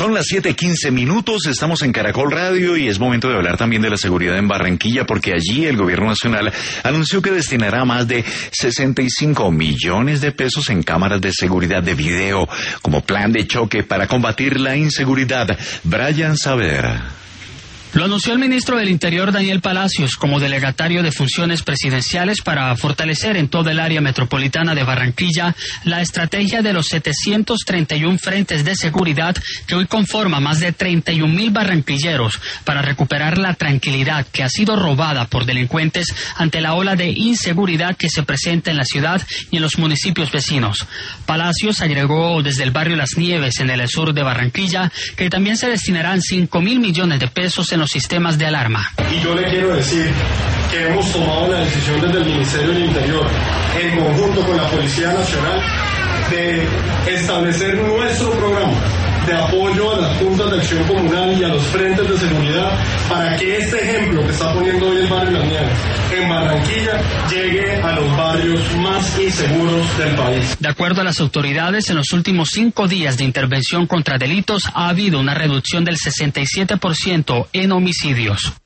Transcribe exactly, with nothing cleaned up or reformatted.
Son las siete quince minutos, estamos en Caracol Radio y es momento de hablar también de la seguridad en Barranquilla, porque allí el gobierno nacional anunció que destinará más de sesenta y cinco millones de pesos en cámaras de seguridad de video como plan de choque para combatir la inseguridad. Brian Saavedra. Lo anunció el ministro del Interior, Daniel Palacios, como delegatario de funciones presidenciales para fortalecer en toda el área metropolitana de Barranquilla la estrategia de los setecientos treinta y uno frentes de seguridad que hoy conforma más de treinta y un mil barranquilleros para recuperar la tranquilidad que ha sido robada por delincuentes ante la ola de inseguridad que se presenta en la ciudad y en los municipios vecinos. Palacios agregó desde el barrio Las Nieves, en el sur de Barranquilla, que también se destinarán cinco mil millones de pesos en los sistemas de alarma. Y yo le quiero decir que hemos tomado la decisión desde el Ministerio del Interior, en conjunto con la Policía Nacional, de establecer nuestro programa de apoyo a las juntas de acción comunal y a los frentes de seguridad para que este ejemplo que está poniendo hoy el barrio Las Nieves en Barranquilla llegue a los barrios más inseguros del país. De acuerdo a las autoridades, en los últimos cinco días de intervención contra delitos ha habido una reducción del sesenta y siete por ciento en homicidios.